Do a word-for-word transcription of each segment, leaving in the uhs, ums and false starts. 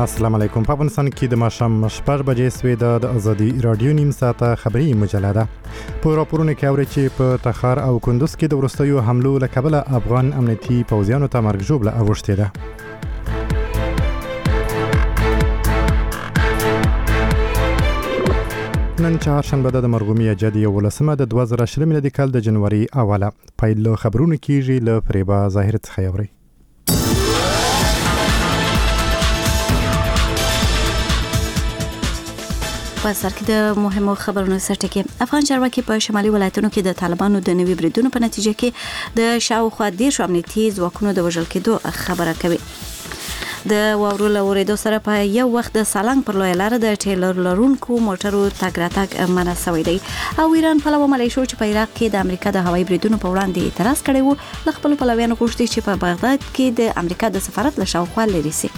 السلام علیکم. په افغانستان کې د ماښام شپږ بجې سوې د ازادي رادیو نیم ساعته خبري مجله ده. په راپورونو کې اوري چې په تخار او کندوز کې د وروستیو حملو له کبله افغان امنیتي پوځیانو ته مرګ ژوبله اوښتې ده. نن چهارشنبه د مرغومي جدي یولسمه د دوه زره شل میلادي کال د جنوري اوله. پیل له خبرونو کېږي له فریبا ظاهر څخه اوري. په سر کې د مهمو خبرونو سرټکی کې افغان چارواکي په شمالي ولایتونو کې د طالبانو د نوي بریدونو په نتیجه کې د شاوخوا دیرش امنیتي ځواکونو د وژل کېدو خبره کوي. د واورو له اورېدو سره په یو وخت د سالنګ پر لویه لاره د ټیلر لرونکو موټرو تګ راتګ منع شوی دی او ایران پلوه ملیشو چې په عراق کې د امریکا د هوایي بریدونو په وړاندې اعتراض کړی وو له خپلو پلویانو غوښتي چې په بغداد کې د امریکا د سفارت له شاوخوا لرې سي.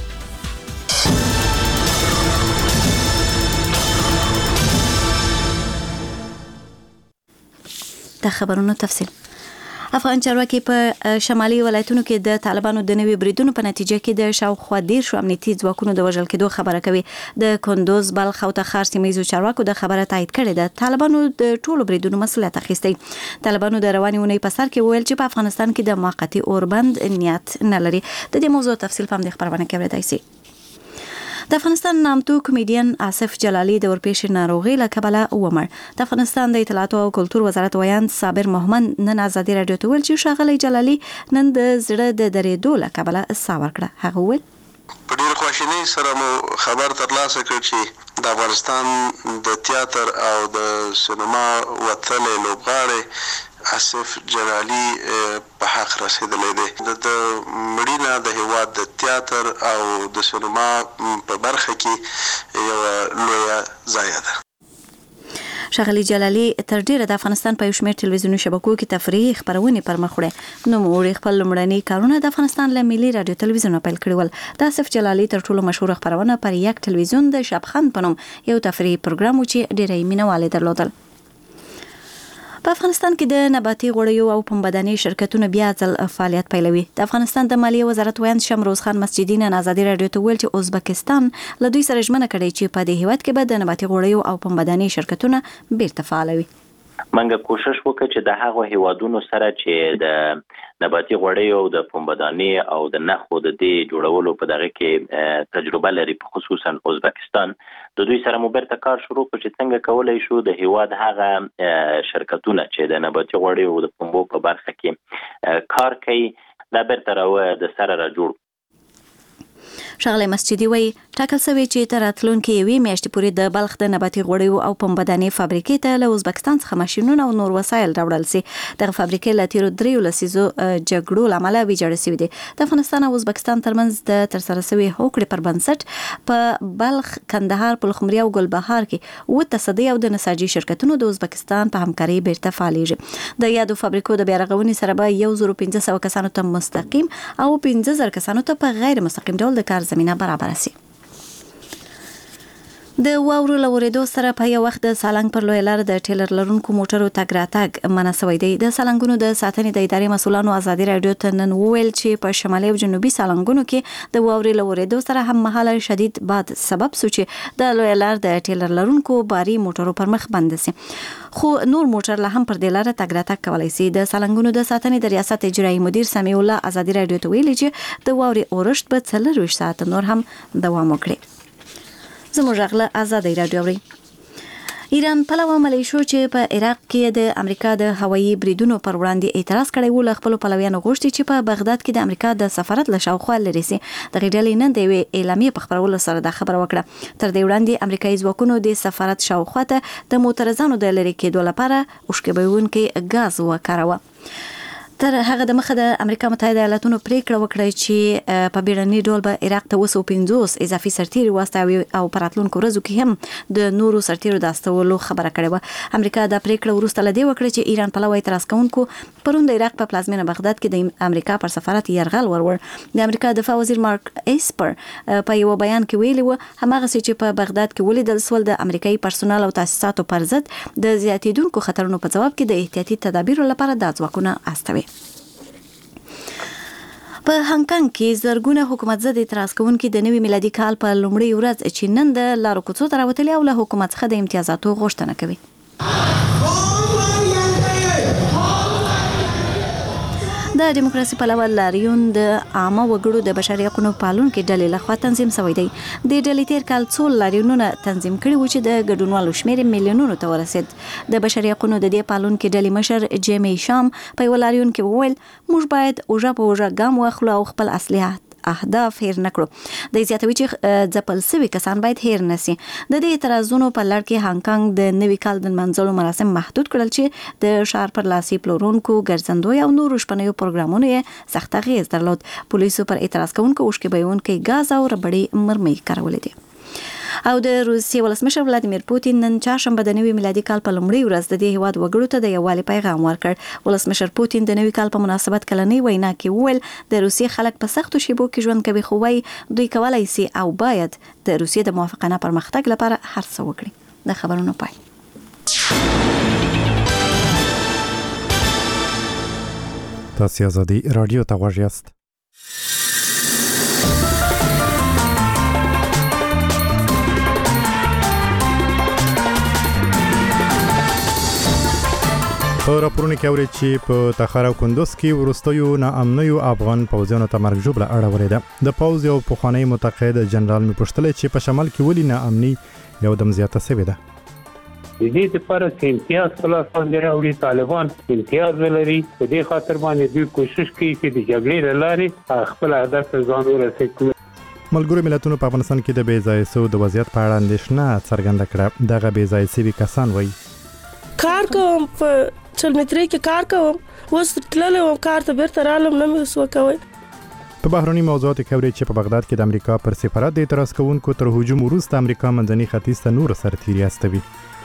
د خبرونو تفصیل. افغان چارواکي په شمالي ولایتونو کې د طالبانو د نوي بریدونو په نتیجه کې د شاوخوا دیرش امنیتي ځواکونو د وژل کېدو خبره کوي. د کندوز، بلخ او تخار سیمه چارواکو د خبره تایید کړې ده. طالبانو د ټولو بریدونو مسؤلیت اخیستی. طالبانو د رواني اونۍ په سر کې ویل چې په افغانستان کې د موقتي اوربند نیت نه لري. د دې موضوع تفصیل په دې خبرونه کې اورېدای شئ. د افغانستان نامتو کمیډین آصف جلالي د ورپېښې ناروغۍ له کبله ومړ. د افغانستان د اطلاعات او کلتور وزارت ویاند صابر محمد نن ازادي رادیو ته ویل چې ښاغلی جلالي نن د زړه د درېدو له کبله ساه ورکړه. هغه ویل په ډېر خواشینۍ سره مو خبر ترلاسه کړ چې د افغانستان د تیاتر او د سینما وتلی لوبغاړی آصف جلالي په حق رسیدلی دی. د مړینه د هیواد د تیاتر او د سینما په برخه کې یوه لویه ضایعه ده. ښاغلي جلالي تر ډیره د افغانستان په یو شمېر ټلویزیوني شبکو کې تفریحي خپرونې پر مخ وړي. نوموړي خپل لومړني کارونه د افغانستان له ملي رادیو تلویزیون پیل کړي ول. د آصف جلالي تر ټولو مشهور خپرونه پر یک تلویزیون د شبخند په نوم یو تفریحي پروګرام و چې ډیری مینوال درلودل. په افغانستان کې د نباتي غوړیو او پنبهدانې شرکتونه بیا ځل فعالیت پیلوي. د افغانستان د مالیې وزارت ویاند شمروز خان مسجدي نن ازادي رادیو ته ویل چې ازبکستان له دوی سره ژمنه کړې چې په دې هیواد کې به د نباتي غوړیو او پنبهدانې شرکتونه بیرته فعالوي. منګه کوشش وکړه چې د هغو هیوادونو سره چې د نباتي غوړیو او د پنبهدانې او د نخو د دې جوړولو په دغه کې تجربه لري، په خصوصا ازبکستان، د دوی سره مو بیرته کار شروع کړ چې څنګه کولای شو د هیواد هغه شرکتونه چې د نباتي غوړیو او د پنبو په برخه کې کار کوي دا بیرته راو د سره را جوړ. ښاغلی مسجدي وایي ټاکل شوی چې تر راتلونکې یوې میاشتې پورې د بلخ د نباتي غوړیو او پنبهدانې فابریکې ته له ازبکستان څخه ماشینونه او نور وسایل راوړل سي. دغه فابریکې له تیرو دریو لسیزو جګړو له امله ویجاړې سوي دي. د افغانستان او ازبکستان ترمنځ د ترسره شوي هوکړې پر بنسټ په بلخ، کندهار، پلخمري او ګلبهار کې اووه تصدي او د نساجي شرکتونو د ازبکستان په همکارۍ بیرته فعالېږي. د یادو فابریکو د بیا رغونې سره به یو زرو پنځه سوه کسانو ته مستقیم او پنځه زره کسانو ته په غیر مستقیم ډول د کار زمینه برابر سي. د واورو له اورېدو سره په یو وخت د سالنګ پر لویه لاره د ټیلر لرونکو موټرو تګ راتګ منع شوی دی. د سالنګونو د ساتنې د ادارې مسؤلانو ازادي رادیو ته نن وویل چې په شمالي او جنوبي سالنګونو کې د واورې له اورېدو سره هم مهاله شدید باد سبب شو چې د لویه لار د ټیلر لرونکو باري موټرو پر مخ بند سي، خو نور موټر له هم پر دې لاره تګ راتګ کولی سي. د سالنګونو د ساتنې د ریاست اجرایي مدیر سمیع الله ازادي رادیو ته ویلي چې د واورې اورښت به څلرویشت ساعته نور هم دوام وکړي. زموږ غله ازادي رادیو اوري. ایران پلوه ملیشو چې په عراق کې د امریکا د هوایي بریدونو پر وړاندې اعتراض کړی و له خپلو پلویانو غوښتي چې په بغداد کې د امریکا د سفارت له شاوخوا لرې سي. دغې ډلې نن د یوې اعلامیې په خپرولو سره دا خبره وکړه. تر دې وړاندې امریکایي ځواکونو د سفارت شاوخوا ته د معترضانو د لرې کېدو لپاره اوښکه‌بوونکی ګاز وکاراوه. تر هغه د مخه د امریکا متحده ایالاتونو پریکړه وکړه چې په بیړني ډول به عراق ته وسو پنځوس اضافي سرتیري واستوي او په راتلونکو ورځو کې هم د نورو سرتیرو د استولو خبره کړې وه. امریکا دا پریکړه وروسته له دې وکړه چې ایران پلوه اعتراض کوونکو پرون د عراق په پلازمینه بغداد کې د امریکا پر سفارت یرغل ورور. د امریکا دفاع وزیر مارک ایسپر په یو بیان کې ویلي و هماغسې چې په بغداد کې ولیدل سول د امریکایي پرسونل او تاسیساتو پر ضد د زیاتېدونکو خطرونو په ځواب کې د احتیاطي تدابیرو لپاره دا ځواکونه استوي. په هانګ کانګ کې زرګونه حکومت ضد اعتراض کوونکي د نوي میلادي کال په لومړۍ ورځ چې نن د لارو کوڅو ته راوتلي او له حکومت څخه د امتیازاتو غوښتنه کوي. د دیموکراسي پلوه لاریون د عامه وګړو د بشري حقوقو پالونکو ډلې لخوا تنظیم شوی دی. د ډلې تیر کال څو لاریونونه تنظیم کړي و چې د ګډونوالو شمېر میلیونونو ته ورسید. د بشري حقوقو د دې پالونکو ډلې مشر جیمی شام په یو لاریون کې وویل موږ باید اوجه په اوجه ګام واخلو او خپل اصلي اهداف هیر نکړو. د زیاتوي چې ځپل سوي کسان باید هیر نسی. د دې اعتراضونو په لړ کې هانګ کانګ د نوي کال د منځلو مراسم محدود کړل چې د ښار پر لاسي پلورونکو ګرځندوی او نورو شپنیو پروګرامونو یې سخت اغیز درلود. پولیسو پر اعتراض کوونکو اوښکې بهونکي غاز او ربړې مرمۍ کارولې دي. او د روسیې ولسمشر ولادیمیر پوتین نن چهارشنبه د نوي میلادي کال په لومړۍ ورځ د دې هیواد وګړو ته د یووالي پیغام ورکړ. ولسمشر پوتین د نوي کال په مناسبت کلنۍ وینا کې وویل د روسیې خلک په سختو شیبو کې ژوند کوي خو وايي دوی کولای شي او باید د روسیې د موافقانه پرمختګ لپاره هر څه وکړي. د خبرونو پای. تاسو آزادي رادیو ته غوږ یاست. په راپورونو کې اوري چې په تخار او کندوز کې وروستیو ناامنیو افغان پوځیانو ته مرګ ژوبله اړولې ده. د پوځ یو پخوانی متقاعد جنرال مې پوښتلی چې په شمال کې ولې ناامني یو دم زیاته شوې ده. د دې لپاره چې امتیاز په لاس باندې راوړي طالبان امتیاز ولري. په دې خاطر باندې دوی کوشش کوي چې د جګړې له لارې خپل هدف ته ځان ورسوي. ملګرو ملتونو په افغانستان کې د بې ځایه سوو د وضعیت په اړه اندېښنه څرګنده کړه. دغه بې ځایه سوي کسان وایي کار کوم په چلمتري کې کار کوم اوس تللی وم کار ته بیرته رالم نه مې وس وکوي. په بهرني موضوعاتو کې اوري چې په بغداد کې د امریکا پر سفارت د اعتراض کوونکو تر هجوم وروسته امریکا منځني ختیځ ته نور سرتیري استوي.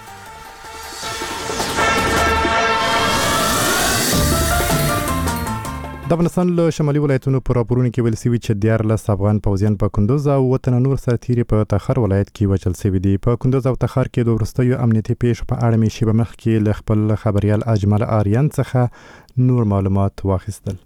د افغانستان له شمالي ولایتونو په راپورونو کې ویل شوي چې دیارلس افغان پوځیان په کندوز او اووه تنه نور سرتیري په تخار ولایت کې وژل شوي دي. په کندوز او تخار کې د وروستیو امنیتي پیښو په اړه مې شیبه مخکې له خپل خبریال اجمل آریان څخه نور معلومات واخیستل.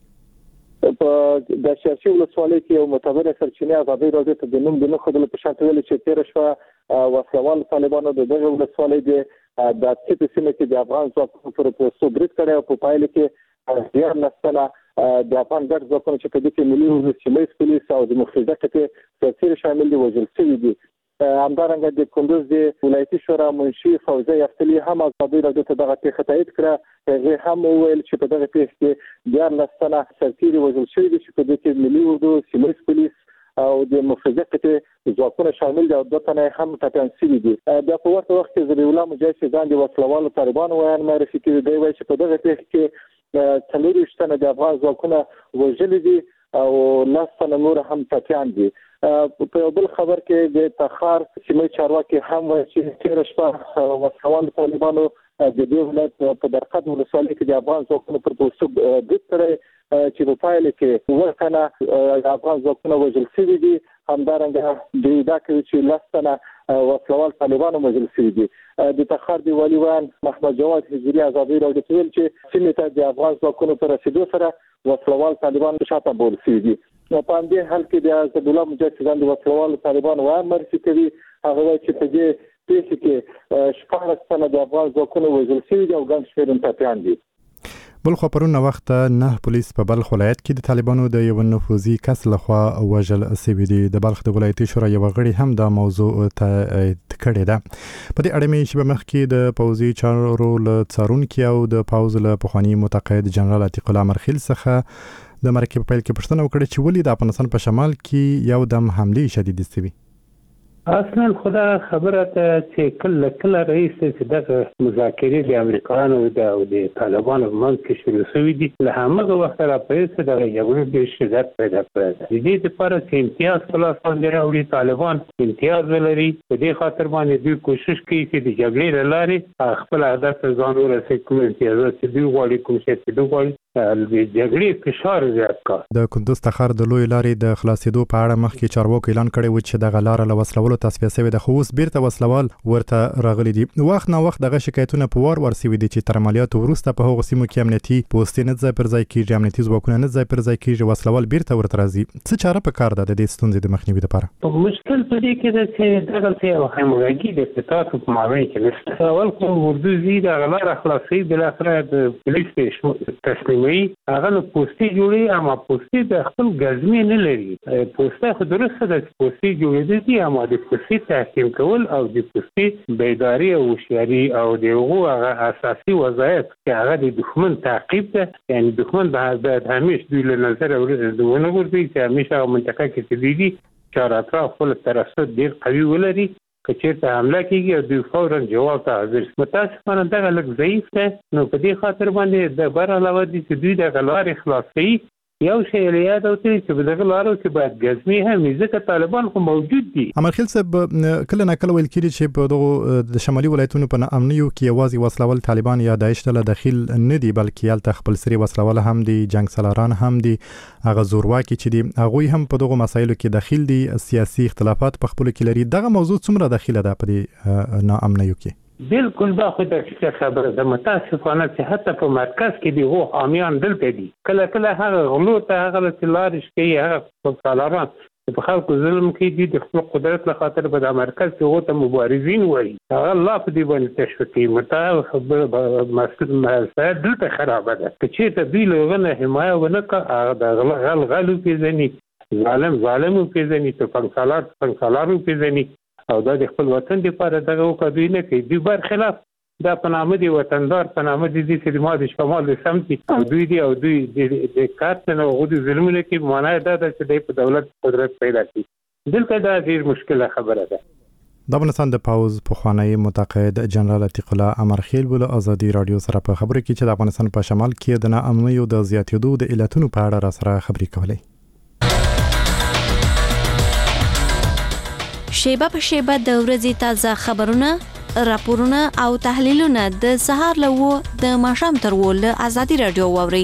په د سیاسي ولسوالۍ کې یو معتبره سرچینه ازادي راډیو ته د نوم د نه خدل په شان ویل چې تیر شو وسلوال طالبانو د دغه ولسوالۍ د د سیمې کې د افغان ځواکونو پر پوسټو برید کړی او په پایله کې ډیر لسنه د افغان ګډ ځواکونو چې په دې کې ملي ولسمې پولیس او د مخالفت کې سرتیري شامل دي وژل شوي دي. همدارنګه د کندوز د ولایتي شورا منشي فوزي یفتلی هم ازادي راډیو ته دغه پیښه تایید کړه. هغه هم وویل چې په دغه پیښه کې ډیر لسنه سرتیري وژل شوي دي چې په دې کې ملي ولسمې پولیس او د مخالفت کې ځواکونه شامل دي او دوه تنه هم ټاپیان شوي دي. د په ورته وخت کې ذبیح الله مجاهد ځان د وسلوالو طالبانو ویان معرفي کړي دی وایي چې په دغه پیښه کې څلور ویشتنه د افغان ځواکونه وژلي دي او لس تنه نور هم ټاپیان دي. په بل خبر کې د تخار سیمې چارواکي هم وایي چې تیر شپه وسلوال طالبانو د دې ولایت په درقد ولسوالۍ کې د افغان ځواکونو پر پوسټو برید کړی چې په پایله کې اووه تنه د افغان ځواکونه وژل شوي دي. همدارنګه دوی دا کوي چې لس تنه وسلوال طالبانو وژل شوي دي. د تخار دی والي وان محمد جواد حضوري ازادي راډیو ته ویل چې سیمې ته د افغان ځواکونو پر رسیدو سره وسلوال طالبان شاته بول شوي دي. په دې حال کې د عبد الله مجاهد ځان د وسلوال طالبان وایي مرسي کوي. هغه وایي چې په دې پیښه کې شپږ تنه د افغان ځواکونو وژل شوي دي او ګڼ شمېر ټپیان دي. بل خو پرون وخت نه پولیس په بلخ ولایت کې د طالبانو د یو نفوذي کس لخوا وژل شوی دی. د بلخ د ولایتي شورا یو غړي هم دا موضوع تایید کړې ده. په دې اړه مې شیبه مخکې د پوځي چارو له څارونکي او د پوځ له پخواني متقاعد جنرال عتیق الله مرخیل څخه د مرکې په پیل کې پوښتنه وکړه چې ولې د افغانستان په شمال کې یو دم حملې شدید شوي. اصلا خدا خبره ته چې کله کله رئیس چې دغه مذاکرې د امریکایانو او د طالبانو منځ کې شروع شوي دي له هماغه وخته راپسې دغه جګړې ډېر شدت پیدا کړی ده. د دې لپاره چې امتیاز په لاس باندې راوړي طالبان امتیاز ولري. په دې خاطر باندې دوی کوشش کوي چې د جګړې له لارې خپل هدف ته ځان ورسوي. کوم امتیازات چې دوی غواړي کوم شی چې دوی غواړي جګړې فشار زیات کړ. د کندوز تخار د لوی لارې د خلاصېدو په اړه مخکې چارواکو اعلان کړی و چې دغه لاره له وسلولو تصفیه شوې ده، خو اوس بیرته وسلوال ورته راغلي دي. وخت نه وخت دغه شکایتونه په وار ورسوي دي چې تر عملیاتو وروسته په هغو سیمو کې امنیتي پوستې نه ځای پر ځای کېږي، امنیتي ځواکونه نه ځای پر ځای کېږي، وسلوال بیرته ورته راځي. څه چاره په کار ده د دې ستونزې د مخنیوي لپاره؟ مشکل په دې کې ده چې دغه یو همغږي د اتحاداتو په مابین کې نشته. اول خو اردو زی د لاره خلاصي بالاخره د پولیس تسلیمي هغه نو پوستې جوړي، اما پوستې د خپل ګزمې نه لري. پوستې خو درسته د پوستې جوړې دي، اما د پوستې تحکیم کول او د پوستې بیداری او هوښیاري او د هغه اساسي وظایف چې هغه د دښمن تعقیب ده، یعنی دښمن باید همیشه دوی له نظر ونه ګوري چې همیشه هغه منطقه کې چې دي چار اطراف خپل ترصد ډیر قوي ولري، که چېرته حمله کېږي او دوی فوراً جواب ته حاضر شي. متاسفانه دغه لږ ضعیف دی، نو په دې خاطر باندې د بر علاوه دي چې دوی دغه لارې خلاصوي. یو شی له یاد اوتري چې په دغه لارو کې باید ګزمې هم ځکه طالبان خو موجود دي. امرخیل صاحب کله نه کله ویل کېږي چې په دغه د شمالي ولایتونو په امنیو کې یوازې وسلوال طالبان یا داعش ته داخل نه دي، بلکې هلته خپل سری وسلوال هم دي، جنگ سالاران هم دي، هغه زورواکي چې دي هغوی هم په دغه مسایلو کې داخل دي، سیاسي اختلافات په خپلو کې لري. دغه موضوع څومره داخله ده په دې ناامنیو کې؟ بالکل دا خو د خبره ده. متاسفانه چې حتی په مرکز کې دی هو حامیان دلته دي، کله کله هغه غلو ته هغه چې لارې کوي، هغه سالاران په خلکو ظلم کوي دي د خپل قدرت له خاطر به د مرکز کې هغه ته مبارزین وایي، هغه الله په دې باندې تشویق کوي. متاسفانه مسله دلته خرابه ده چې چې دوی له غنه حمایه ونه کړي، هغه د غل غلو پیژني، ظالم ظالم پیژني، ته فنکسالار فنکسالار پیژني، او دا د خپل وطن لپاره دغه وکړي نه کوي. دوی برخلاف دا په نامه دی وطندار، په نامه دي چې ما د شمال د سمتي او دوی دی او دوی د کارت نه او د ظلمونه کې معنی دا ده چې د دولت قدرت پیدا کړي. دلته دا ډیر مشکله خبره ده. د افغانستان د پاوز پخوانی متقاعد جنرال عتیق الله امرخیل بوله ازادي رادیو سره په خبرو کې چې د افغانستان په شمال کې د ناامنیو د زیاتېدو د علتونو په اړه را سره خبرې کولې. شیبه په شیبه د ورځې تازه خبرونه، راپورونه او تحلیلونه د سهار له و د ماښام تر و له ازادي رادیو واورئ.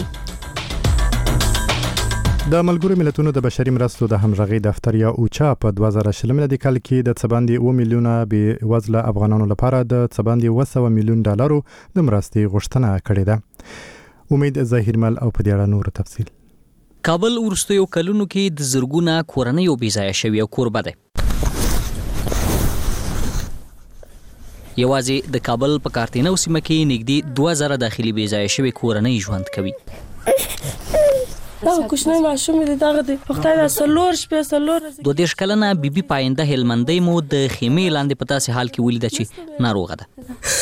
د ملګرو ملتونو د بشري مرستو د همغږي دفتر یا اوچا په دوه زره شل میلادي کال کې د څه باندې اووه میلیونه بې وزله افغانانو لپاره د څه باندې اوه سوه میلیون ډالرو د مرستې غوښتنه کړې ده. امید ظاهرمل او په دې اړه نور تفصیل. کابل وروستیو کلونو کې د زرګونه کورنۍ بې ځایه شوي کوربه ده. یوازې د کابل په کارتینو سیمه کې نږدې دوه زره داخلي بې ځایه شوي کورنۍ ژوند کوي. دا کوچنی ماشوم دی، دغه دی وخت دا سلور شپې سلور دوه دېرش کلنه بیبي پاینده هلمندۍ مو د خیمې لاندې په داسې حال کې ولیده چې ناروغه ده.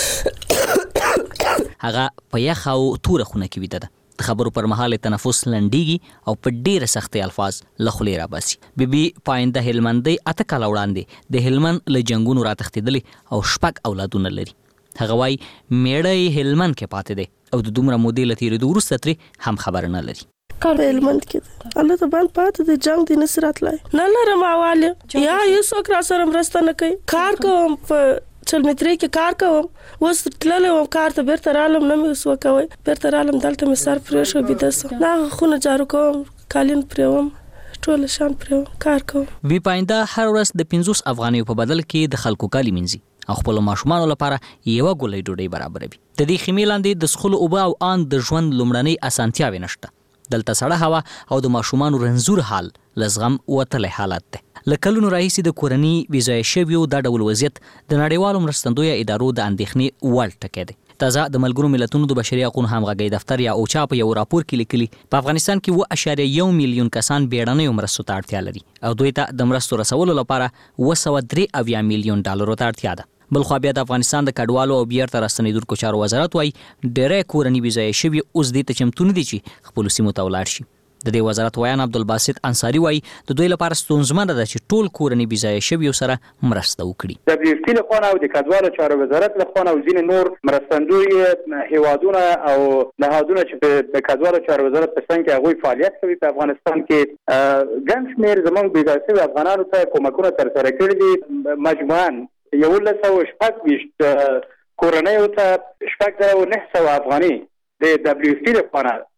هغه په یخ او توره خونه کې ویده ده. د خبرو پر مهال تنفس لنډیږي او په ډیره سختي الفاظ له خولې راباسي. بیبي پاینده هلمندۍ اته کاله وړاندې د هلمند له جنګونو راتښتېدلې او شپږ اولادونه لري. هغه وایي میړه یې هلمند کې پاتې دی او د دومره مودې له تېرېدو وروسته ترې هم خبره نه لري. کار په هلمند کې ده، الله ته باندې پاتې د جنګ دی نصر راتلی نه لرم اواله یا یو څوک را سره مرسته نه کوي. کار کوم په چلمتري کې کار کوم، اوس تللی وم کار ته بیرته رالم، نه مې اوس وکوئ، بیرته رالم دلته مې سر پرې شو بیده سم، دا خونه جارو کوم، قالین پرېوم، ټول شان پرېوم، کار کوم. وی پاینده هر ورځ د پنځوس افغانیو په بدل کې د خلکو کالي مینځي او خپل ماشومانو لپاره یوه ګولۍ ډوډۍ برابروي. د دې خیمې لاندې د څښلو اوبه او ان د ژوند لومړنۍ اسانتیاوې نشته. دلته سړه هوا او د ماشومانو رنځور حال له زغم وتلی حالت دی. له کلونو راهیسې د کورني بې ځایه شویو دا ډول وضعیت د نړیوالو مرستندویه ادارو د اندېښنې وړ ټکی دی. تازه د ملګرو ملتونو د بشري حقوقو همغږي دفتر یا اوچا په یو راپور کې لیکلي په افغانستان کې اووه اعشاریه یو میلیون کسان بیړنیو مرستو ته اړتیا لري او دوی ته د مرستو رسولو لپاره اوه سوه درې اویا میلیون ډالرو ته اړتیا ده. بلخوا بیا د افغانستان د کډوالو او بیرته راستنېدونکو چارو وزارت وایي ډېری کورني بې ځایه شوي اوس دې ته چمتو نه دي چې خپلو سیمو ته ولاړ شي. د دې وزارت ویان عبدالباسط انصاري وایي د دوی لپاره ستونزمنه ده چې ټول کورني بې ځایه شویو سره مرسته وکړي. د دبلیو اف پی له خوا او د کډوالو چارو وزارت له خوا او ځینې نور مرستندوی هیوادونه او نهادونه چې د کډوالو چارو وزارت په څنګ کې هغوی فعالیت کوي په افغانستان کې ګڼ شمېر زموږ بې ځایه شوي افغانانو ته کومکونه ترسره کړي دي. مجموعاً یولس سوه شپږ ویشت کورنیو ته شپږ زره او نهه سوه افغانۍ د دبلیو اف پی له خوا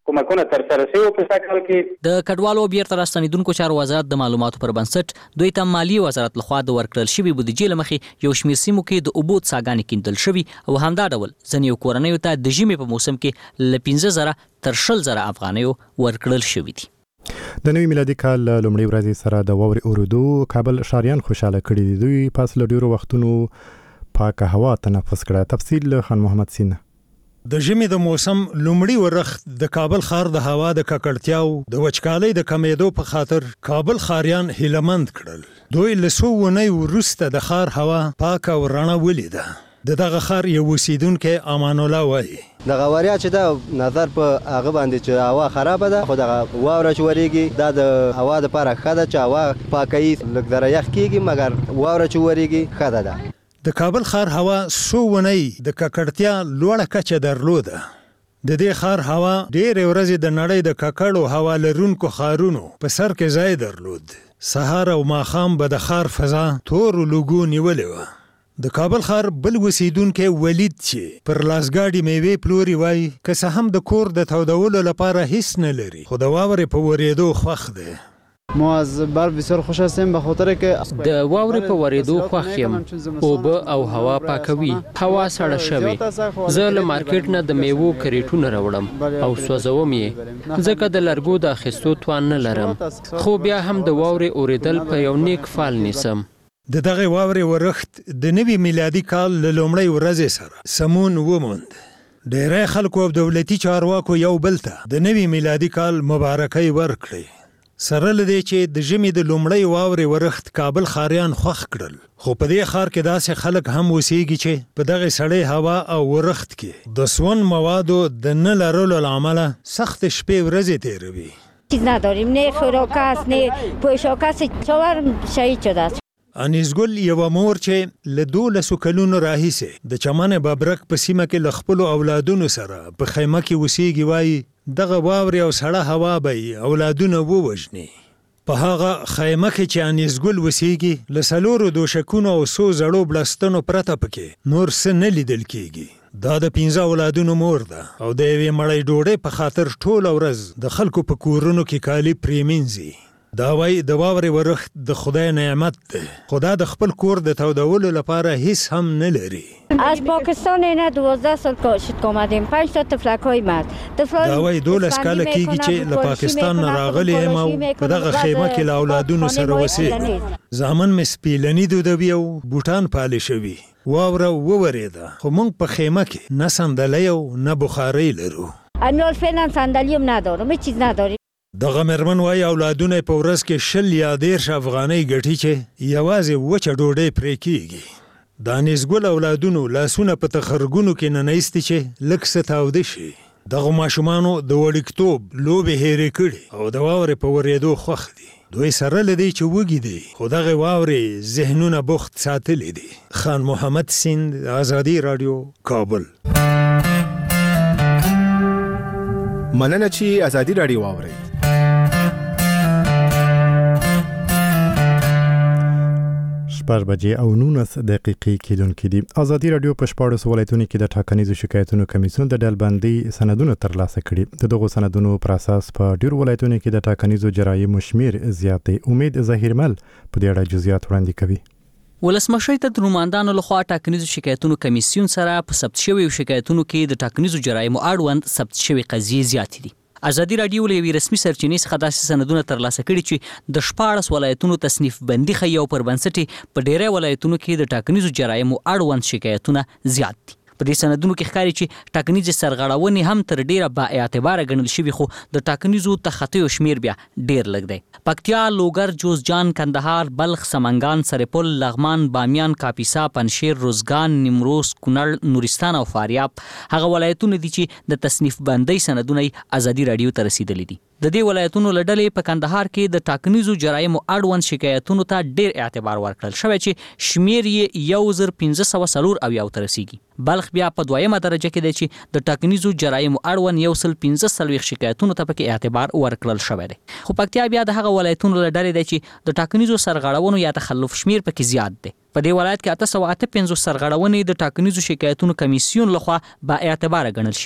کومکونه تر سره شوي په سږ کې. د کډوالو بیرته راستنیدونکو چارو وزارت د معلوماتو پر بنسټ دوی ته مالیې وزارت لخوا د ورکړل شوي بودیجې له مخې یو شمېر سیمو کې د اوبو څاګانې کیندل شوي او همدا ډول ځینې کورنیو ته د ژمي په موسم کې له پنځه زره تر شل زره افغانیو ورکړل شوي دي. د نوي میلادي کال لومړۍ ورځې سره د واورې اورېدو کابل ښاریان خوشاله کړي دي. دوی پاس له ډېرو وختونو پاکه هوا تنفس کړه. تفصیل له خان محمد سینه. د ژمي د موسم لومړی ورخت د کابل ښار د هوا د ککړتیاو د وچکالۍ د کمیدو په خاطر کابل ښاریان هیلمند کړل. دوی له څو اونیو وروسته د ښار هوا پاکه او رڼه ولیده. د دغه ښار یو اوسیدونکی امان الله وایي دغه وړیا چې دا نظر په هغه باندې چې هوا خرابه ده، خو دغه واوره چې ورېږي دا د هوا دپاره ښه ده چې هوا پاکوي. لږ دره یخ کېږي مګر واوره چې ورېږي ښه ده. ده د کابل ښار هوا څو اونۍ د ککړتیا لوړه کچه درلوده. د دې ښار هوا ډېرې ورځې د نړۍ د ککړو هوا لرونکو ښارونو په سر کې ځای درلود. سهار او ماښام به د ښار فضا تورو لوګو نیولې وه. د کابل ښار بل اوسیدونکی ولید چې پر لاسګاډي میوې پلوري وایي که څه هم د کور د تودولو لپاره هیڅ نه لري، خو د واورې په ورېدو خوښ دی. ما از برف بسیار خوش هستیم به خاطر که د واورې په ورېدو خوښ یم. اوبه او هوا پاکوي، هوا سړه شوې. زه له مارکیټ نه د میوو کریټونه راوړم او سوځوم یې ځکه د لرګو د اخیستو توان نه لرم، خو بیا هم د واورې اورېدل په یو نیک فال نیسم. د دغه واورې ورښت د نوي میلادي کال له لومړۍ ورځې سره سمون وموند. ډېری خلکو او دولتي چارواکو یو بل ته د نوي میلادي کال مبارکۍ ورکړې. سره له دې چې د ژمي د لومړۍ واورې ورښت کابل ښاریان خوښ کړل، خو په دې ښار کې داسې خلک هم اوسېږي چې په دغه سړې هوا او ورښت کې د سون موادو د نه لرلو له امله سخت شپې ورځې تېروي. چیز نداریم، نه خوراک است نه پوشاک است. چاورم شهید شده است. انیسګل یوه مور چې له دولسو کلونو راهیسې د چمن ببرک په سیمه کې له خپلو اولادونو سره په خیمه کې اوسېږي وایي دغه واورې او سړه هوا به یې اولادونه ووژني. په هغه خیمه کې چې انیسګل اوسېږي له څلورو دوشکونو او څو زړو بړستنو پرته پکې نور څه نه لیدل کېږي. دا د پنځه اولادونو مور ده او د یوې مړۍ ډوډۍ په خاطر ټوله ورځ د خلکو په کورونو کې کالي پرېمینځي. دا وایي د واورې ورښت د خدای نعمت دی، خو دا د خپل کور د تودولو لپاره هیڅ هم نه لري. از پاکستان نه دوازده سال شد که آمدیم، پنج تا تفلک‌های مرد. دا وایي دولس کاله کېږي چې له پاکستان نه راغلی یم او په دغه خیمه کې له اولادونو سره اوسېږم. زامن مې سپیلني دودوي او بوټان پالشوي. واوره وورېده خو موږ په خیمه کې نه صندلی او نه بخارۍ لرو. الان فعلا صندلی هم ندارم، هیچ چیز نداریم. دغه مېرمن وایي اولادونه په ورځ کې شل یا دېرش افغانۍ ګټي چې یوازې وچه ډوډۍ پرې کېږي. د انیسګل اولادونو لاسونه په تخرګونو کې ننیستي چې لږ څه تاوده شي. دغه ماشومانو د وړکتوب لوبې هېرې کړي او د واورې په ورېدو خوښ دي. دوی سره له دې چې وږي دي خو دغه واورې ذهنونه بوخت ساتلی دي. خان محمد سیند، آزادي راډیو، کابل. مننه چې آزادي راډیو واورئ. شپږ بجې او نولس دقیقې کېدونکې دي. ازادي راډیو په شپاړسو ولایتونو کې د ټاکنیزو شکایتونو کمیسیون د ډلبندۍ سندونه ترلاسه کړي. د دغو سندونو پر اساس په ډېرو ولایتونو کې د ټاکنیزو جرایمو شمېر زیات دی. امید ظهیرمل په دې اړه جزئیات وړاندې کوي. ولسمشر ته د نوماندانو لخوا ټاکنیزو شکایتونو کمیسیون سره په ثبت شویو شکایتونو کې د ټاکنیزو جرایمو اړوند ثبت شوي قضیې زیاتې دي. ازادي راډیو له یوې رسمي سرچینې څخه داسې سندونه ترلاسه کړي چې د شپاړس ولایتونو تصنیف بندي ښیي او پر بنسټ په ډېری ولایتونو کې د ټاکنیزو جرایمو اړوند شکایتونه زیات دي. په دې سندونو کې ښکاري چې ټاکنیزې سرغړونې هم تر ډېره با اعتباره ګڼل شوي، خو د ټاکنیزو تخطیو شمېر بیا ډېر لږ دی. پکتیا، لوګر، جوزجان، کندهار، بلخ، سمنګان، سرپل، لغمان، بامیان، کاپیسا، پنشیر، روزګان، نیمروز، کونړ، نورستان او فاریاب هغه ولایتونه دي چې د تصنیف بندۍ سندونه ازادي راډیو ته رسیدلي دي. د دې ولایتونو له ډلې په کندهار کې د ټاکنیزو جرایمو اړوند شکایتونو ته ډېر اعتبار ورکړل شوی چې شمېر یې یو زر پنځه سوه څلور اویاو ته رسیږي. بلخ بیا په دویمه درجه کې دی چې د ټاکنیزو جرایمو اړوند یو سل پنځه څلوېښت شکایتونو ته پکې اعتبار ورکړل شوی دی. خو پکتیا بیا د هغه ولایتونو له ډلې دی چې د ټاکنیزو سرغړونو یا تخلف شمېر پکې زیات دی. په دې ولایت کې اته سوه اته پنځوس سرغړونې د ټاکنیزو شکایتونو کمیسیون لخوا با اعتباره ګڼل شوي دي.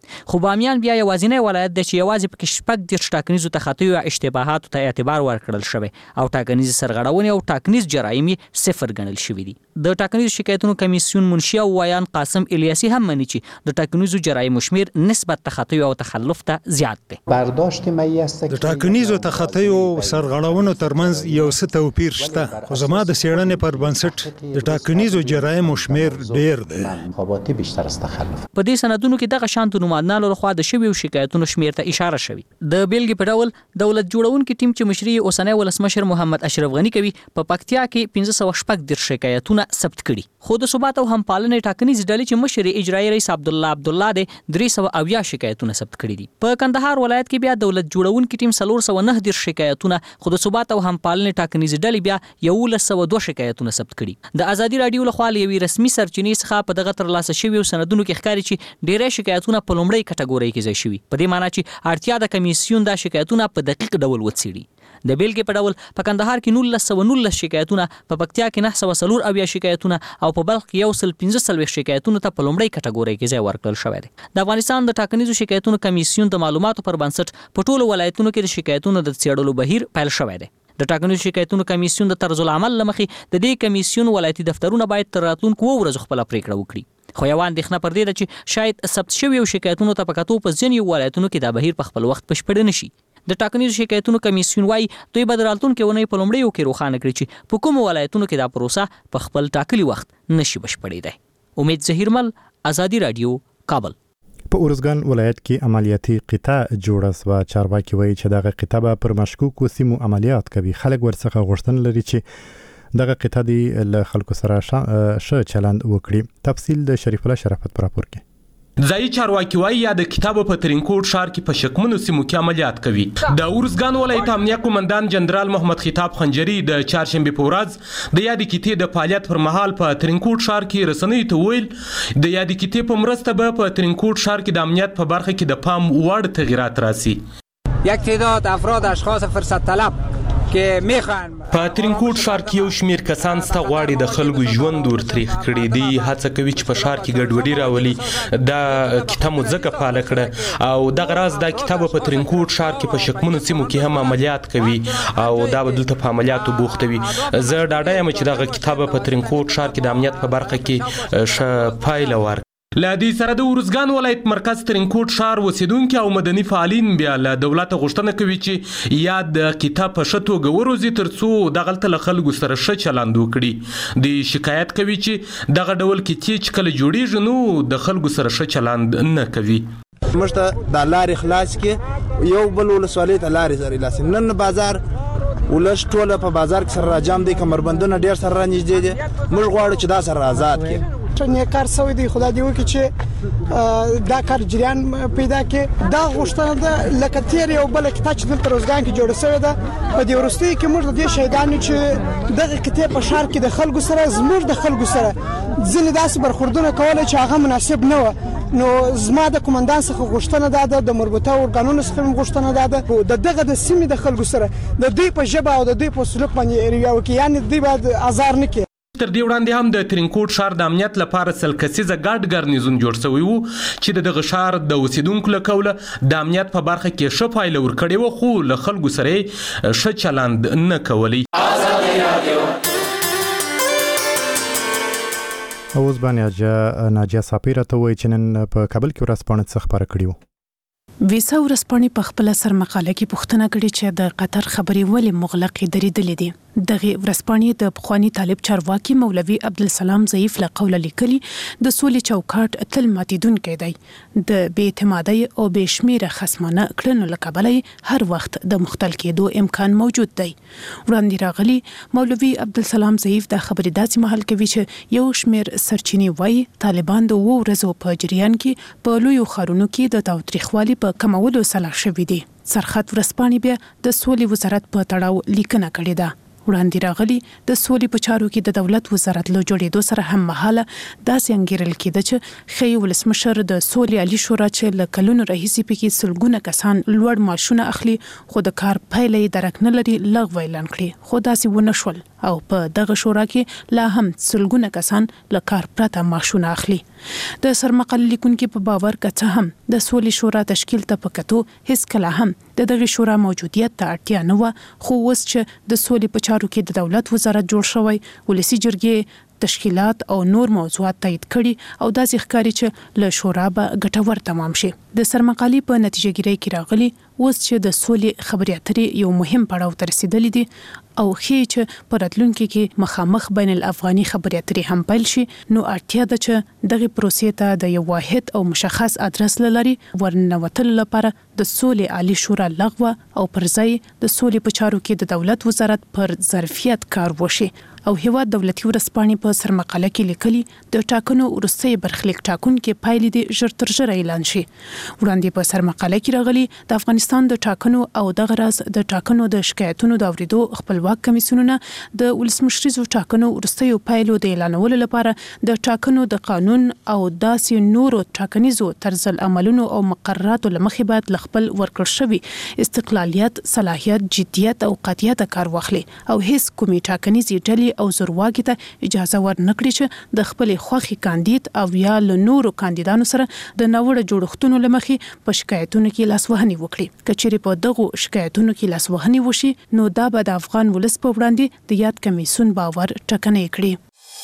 خو بامیان بیا یوازینی ولایت دی چې یوازې پکې شپږ دېرش ټاکنیزو تخطیو یا اشتباهاتو ته اعتبار ورکړل شوی او ټاکنیز سرغړونې او ټاکنیز جرایم صفر ګڼل شوي دي. د ټاکنیزو شکایتونو کمیسیون منشي او ویان قاسم الیاسی هم مني چې د ټاکنیزو جرایم شمیر نسبت تخطیو او تخلف ته زیات دی. برداشت می است د ټاکنیزو تخطیو سرغړونو ترمنځ یو څه توپیر شته، خو زما د څېړنې پر بنسټ د ټاکنیزو جرایم شمیر ډیر دی. بیشتر از تخلف په دې سندونو کې دغه شانتو نومادنالو لخوا د شویو شکایتونو شمیر ته اشاره شوی. د بیلګې په ډول دولت جوړونکي ټیم چې مشري اوسنی ولسمشر محمد اشرف غنی کوي په پکتیا کې پنځه سوه شپږ دېرش شکایتونه ثبت کړي، خو د ثبات او همپالنې ټاکنیز ډلې چې مشر اجرایي رئیس عبدالله عبدالله دی درې سوه اویا شکایتونه ثبت کړي دي. په کندهار ولایت کې بیا دولت جوړونکي ټیم څلور سوه نهه دېرش شکایتونه، خو د ثبات او همپالنې ټاکنیز ډلې بیا یولس سوه دوه شکایتونه ثبت کړي. د ازادي راډیو لخوا له یوې رسمي سرچینې څخه په دغه ترلاسه شویو سندونو کې ښکاري چې ډېری شکایتونه په لومړۍ کټګورۍ کې ځای شوي، په دې معنی چې اړتیا د کمیسیون دا شکایتونه په دقیق ډول وڅېړي. د بیلګې په ډول په کندهار کې نولس سوه نولس شکایتونه، په پکتیا کې نهه سوه څلور اویا شکایتونه او په بلخ کې یو سل پنځه څلوېښت شکایتونو ته په لومړۍ کټګورۍ کې ځای ورکړل شوی دی. د افغانستان د ټاکنیزو شکایتونو کمیسیون د معلوماتو پر بنسټ په ټولو ولایتونو کې د شکایتونو د څېړلو بهیر پیل شوی دی. د ټاکنیزو شکایتونو کمیسیون د طرز العمل له مخې د دې کمیسیون ولایتي دفترونه باید تر راتلونکو اوو ورځو خپله پرېکړه وکړي. خو یوه اندېښنه پر دې ده چې شاید ثبت شویو شکایتونو ته په کتو په ځینو ولایتونو کې دا بهیر په خپل وخت بشپړ نه شي. د ټاکنیزو شکایتونو کمیسیون وایي دوی به د راتلونکې اونۍ په لومړیو کې روښانه کړي چې په کومو ولایتونو کې دا پروسه په خپل ټاکلي وخت نشي بشپړېدی. امید ظهیرمل، ازادي راډیو، کابل. په ارزګان ولایت کې عملیاتي قطع جوړه سوه. چارواکي وایي چې دغه قطع به پر مشکوکو سیمو عملیات کوي. خلک ورڅخه غوښتنه لري چې دغه قطع دی له خلکو سره ښه چلند وکړي. تفصیل د شریف الله شرافت په راپور کې. ځایي چارواکي وایي یا د کتاب په ترینکوټ ښار کې په شکمنو سیمو کې عملیات کوي. د ارزګان ولایت امنیه قومندان جنرال محمد خطاب خنجري د چهارشنبې په ورځ د یادې کتې د فعالیت پر مهال په ترینکوټ ښار کې رسنیو ته وویل د یادې کتې په مرسته به په ترینکوټ ښار کې د امنیت په برخه کې د پام وړ تغییرات راسي. یک تعداد افراد اشخاص فرصت طلب که میخوان په ترینکوټ ښار کې یو شمیر کسان ستا غواړي د خلکو ژوند ورتریخ کړي دي، هڅه کوي چې په ښار کې ګډوډي راولي. دا کتاب مو ځکه فعاله کړه او دغه راز دا کتاب په ترینکوټ ښار کې په شکمنو سیمو کې هم عملیات کوي او دا به دلته په عملیاتو بوخته وي. زه ډاډه یم چې دغه کتاب په ترینکوټ ښار کې د امنیت په برخه کې ښه پایله ورکړي. له دې سره د ارزګان ولایت مرکز ترینکوټ ښار اوسیدونکي او مدني فعالین بیا له دولته غوښتنه کوي چې یا د کتاب په ښه توګه وروزي تر څو دغلته له خلکو سره ښه چلند وکړي. دوی شکایت کوي چې دغه ډول کتې چې کله جوړیږي نو د خلکو سره ښه چلند نه کوي. موږ ته د لارې خلاص کې یو بل ولسوالۍ ته لارې سره لاس نن بازار ولش ټوله په بازار کې سره راجام دی، کمربندونه ډېر سره رانږدې دي. موږ غواړو چې دا سره آزاد کړي. نیک کار سوی دی، خدای دې وکړي چې دا کار جریان پیدا کړي. دا غوښتنه ده لکه تیر یو بل کتاب چې دلته روزګان کې جوړ شوی ده په دې وروستیو کې موږ د دې شهیدانو چې دغه کتاب په ښار کې د خلکو سره زموږ د خلکو سره ځینې داسې برخوردونه کولی چې هغه مناسب نه وه. نو زما د قومندان څخه غوښتنه ده، د مربوطه ارګانونو څخه هم غوښتنه ده د دغه د سیمې د خلکو سره د دوی په ژبه او د دوی په سلوک باندې رویه وکړي، یعنې دوی باید ازار نه کړي. تر دې وړاندې هم د ترینکوټ ښار د امنیت لپاره سل کسیزه ګډ ګرنیزون جوړ شوی وو چې د دغه ښار د اوسیدونکو له قوله د امنیت په برخه کې ښه پایله ورکړې وه، خو له خلکو سره یې ښه چلند نه کولی. اوس باندې ناجیه ساپیره ته وایي چې نن په کابل کې ورځپاڼه څه خپاره کړي وو. ویسا ورځپاڼې په خپل سر مقاله کې پوښتنه کړې چې د قطر خبرې ولې مغلقې درېدلې دي. دغه ورځپاڼې د پخوانی طالب چارواکي مولوي عبدالسلام ضعیف له قوله لیکلي د سولې چوکاټ تل ماتیدونکی دی. د بې اعتمادۍ او بې شمیره خصمانه کړنو له کبله هر وخت د مختل کېدو امکان موجود دی. وړاندې راغلي مولوي عبدالسلام ضعیف د خبرې داسې مهال کوي چې یو شمیر سرچینې وایي طالبان د اوو ورځو په جریان کې په لویو ښارونو کې د تاوتریخوالي په کمولو سلا شوي دي. سرحد ورځپاڼې بیا د سولې وزارت په تړاو لیکنه کړې ده. وړاندې راغلي د سولې په چارو کې د دولت وزارت له جوړېدو سره هم مهاله داسې انګیرل کېده چې ښایي ولسمشر د سولې عالي شورا چې له کلونو راهیسې پکې سلګونه کسان لوړ معاشونه اخلي خو د کار پایله یې درک نه لري لغوه اعلان کړي، خو داسې ونه شول. او په دغه شورا کې لا هم سلګونه کسان له کار پرته معاشونه اخلي. د سرمقالې لیکونکو په باور کڅه هم د سولې شورا تشکیل ته پکتو هیڅ کله هم د دغه شورا موجودیت ته اړتیا نه و، خو اوس چې د سولې په چارو کې د دولت وزارت جوړ شوی، ولسی جرګې تشکیلات او نور موضوعات تایید کړي او داسې ښکاري چې له شورا به ګټور تمام شي. د سرمقالې په نتیجه ګیرۍ کې راغلي اوس چې د سولې خبرې اترې یو مهم پړاو ته رسیدلی دي او ښیي چې په راتلونکي کې مخامخ بین الافغاني خبرې اترې هم پیل شي، نو اړتیا ده چې دغه پروسې ته د یو واحد او مشخص ادرس لري ورننوتل لپاره د سولې عالی شورا لغوه او پر ځای د سولې په چارو کې د دولت وزارت پر ظرفیت کار وشي. او هیواد دولتي ورځپاڼې په سرمقاله کې لیکلي د ټاکنو وروستي برخلیک ټاکونکي پایلې د ژر تر ژره اعلان شي. وړاندې په سرمقاله کې راغلي د افغانستان د ټاکنو او دغه راز د ټاکنو د شکایتونو د اوریدو خپلواک کمیسیونونه د ولسمشریزو ټاکنو وروستي پایلو د اعلانولو لپاره د ټاکنو د قانون او داسې نورو ټاکنیزو طرز العملونو او مقرراتو لمخې بعد لخپل ورکړ شوی استقلالیت، صلاحیت، جدیت او قاطعیت کار واخلي او هیڅ کومې ټاکنیزې ډلې او زورواکي ته اجازه ورنکړي چې د خپل خوخي کاندید او یا له نورو کاندیدانو سره د نوړه جوړښتونو لمخې په شکایتونو کې لاسوهني وکړي. کچېرې په دغه شکایتونو کې لاسوهني وشي نو دا به د افغان ولس په وړاندې د یاد کمیسیون باور ټکنۍ کړي.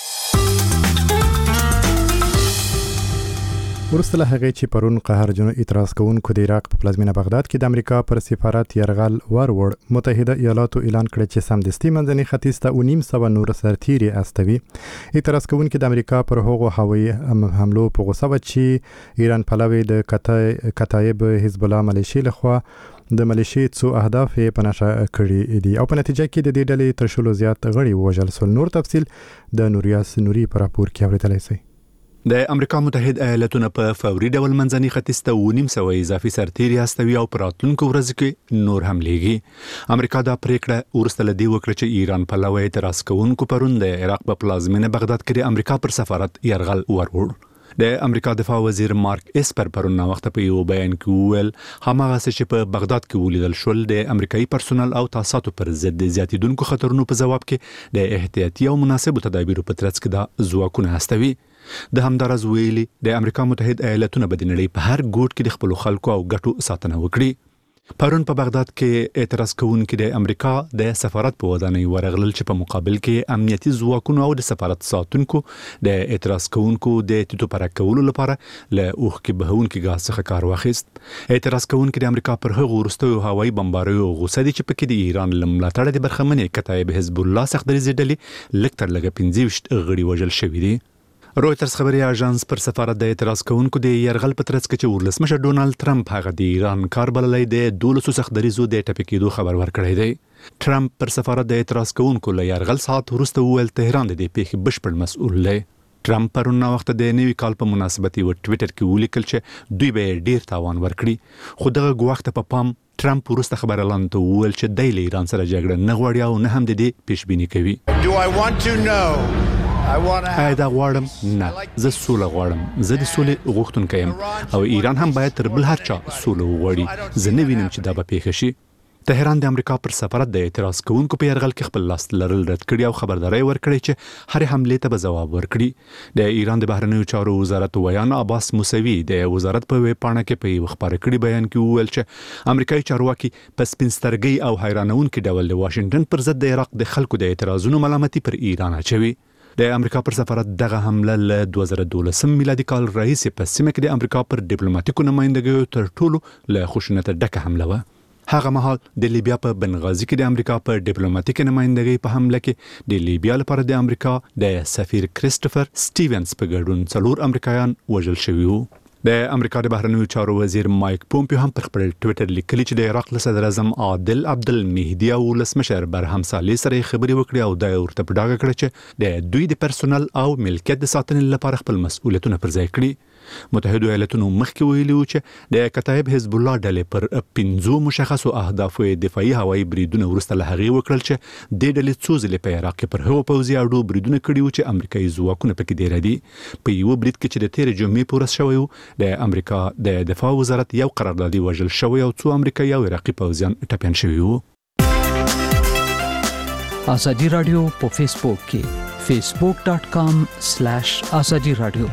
ورسته له هغې چې پرون قهرجنو اعتراض کوونکو د عراق په پلازمینه بغداد کې د امریکا پر سفارت یرغل وروړ، متحده ایالاتو اعلان کړی چې سمدستي منځني ختیځ ته او نیم سوه نور سرتیري استوي. اعتراض کوونکي د امریکا پر هغو هوایي حملو په غوسه و چې ایران پلوي د کتایب حزب الله ملیشي لخوا د ملیشي څو اهداف په نشه کړي دي او په نتیجه کې د دې ډلې تر شلو زیات غړي ووژل سول. نور تفصیل د نوریاس نوري په راپور کې اورېدلی شئ. د امریکا متحده ایالاتونه په فوري ډول منځني ختیځ ته و نیم سوه اضافي سرتیري استوي او په راتلونکو ورځو کې نور هم لیږي. امریکا دا پریکړه وروسته له دې وکړه چې ایران پلوي اعتراض کوونکو پرون د عراق په پلازمینه بغداد کې د امریکا پر سفارت یرغل وروړ. د امریکا دفاع وزیر مارک اسپر پرون وخت په یو بیان کې وویل هماغه څه چې په بغداد کې ولیدل شول د امریکایي پرسونل او تاساتو پر ضد زیاتیدونکو خطرونو په جواب کې د احتیاطي او مناسبو تدابیرو په ترڅ کې دا ځواکونه استوي. د همدارز ویلي د امریکا متحده ایالاتونه به د نړۍ په هر ګوټ کې د خپل خلکو او ګټو ساتنه وکړي. پرون په بغداد کې اعتراض کوونکي د امریکا د سفارت په ودانۍ ورغلل چې په مقابل کې امنیتي ځواکونو او د سفارت ساتونکو د اعتراض کوونکو د تیتو پر کولو لپاره له اوخ کې بهونکي غاز څخه کار واخیست. اعتراض کوونکي د امریکا پر هغو وروستیو هوایي بمباریو غوسه دي چې پکې د ایران له ملاتړه د برخمنې کتایب حزب الله سختدریزې ډلې لږ تر لږه پنځه ویشت غړي وژل شوي دي. رویټرز خبري اژانس پر سفارت د اعتراض کوونکو د یرغل په ترڅ کې چې ولسمشر ډونالد ټرمپ هغه د ایران کار بللی د دولسو سختدریزو د ټپي کېدو خبر ورکړی دی. ټرمپ پر سفارت د اعتراض کوونکو له یرغل ساعت وروسته وویل تهران د دې پیښې بشپړ مسؤل دی. ټرمپ پرون وخت د نوي کال په مناسبت یو ټویټر کې ولیکل چې دوی به ډیر تاوان ورکړي، خو دغه ګواښ په پام ټرمپ وروسته خبر اعلان ته وویل چې دی له ایران سره جګړه نه غواړي او نه هم د دې پیشبیني کوي. آیا دا غواړم؟ نه، زه سوله غواړم. زه د سولې غوښتونکی یم او ایران هم باید تر بل هر چا سوله وغواړي. زه نه وینم چې دا به پیښه شي. تهران د امریکا پر سفارت د اعتراض کوونکو په یرغل کې خپل لاس لرل رد کړي او خبرداري ورکړي چې هر حمله ته به ځواب ورکړي. د ایران د بهرنیو چارو وزارت ویان عباس موسوي د وزارت په ویب پاڼه کې په یو خبر کړي بیان کې وویل چې امریکایي چارواکي په سپینسترګي او حیرانونکي ډول د واشنگټن پر ضد د عراق د خلکو د اعتراضونو ملامتي پر ایران اچوي. د امریکا پر سفارت دغه حمله له دوه زره دولسم میلادي کال راهیسې په سیمه کې د امریکا پر ډیپلوماټیکو نمائندګیو تر ټولو له خشونت ډکه حمله وه. هغه مهال د لیبیا په بنغازي کې د امریکا پر ډیپلوماټیک نمائندګۍ په حمله کې د لیبیا لپاره د امریکا د سفیر کریسټوفر سټیونز په ګډون څلور امریکایان وژل شوي وو. د امریکا د بهرنیو چارو وزیر مایک پومپیو هم پر خپل ټویټر لیکلي چې د عراق له صدر اعظم عادل عبدالمهدي او ولسمشر برهم صالح سره خبرې وکړي او دا ورته په ډاګه کړه چې د دوی د پرسونل او ملکیت د ساتنې لپاره خپل مسؤلیتونه پر ځای کړي. متحده ایالاتونو مخکې ویلي و چې د کتایب حزب الله ډلې پر پنځو مشخصو اهدافو دفاعي هوایي بریدونه وروسته له هغې وکړل چې دې ډلې څو ځلې په عراق کې پر هغو پوځي اډو بریدونه کړي وو چې امریکایي ځواکونه پکې ډېره دي. په یوه برید کې چې د تېرې جمعې په ورځ شوی و د امریکا د دفاع وزارت یو قراردادي وژل شوی او څو امریکایي او عراقي پوځیان ټپیان شوي وو. ازادي رادیو په فیسبوک کې facebook dot com slash azadi radio.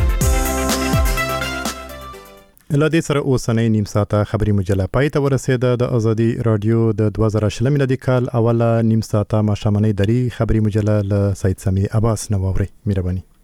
الادي سره اوسنۍ نیم ساعته خبري مجله پای ته ورسېده. د ازادي رادیو د دوه زره شل میلادي کال اوله نیم ساعته ماشامنۍ دری خبري مجله له سید سمی عباس نو اوري. مهرباني.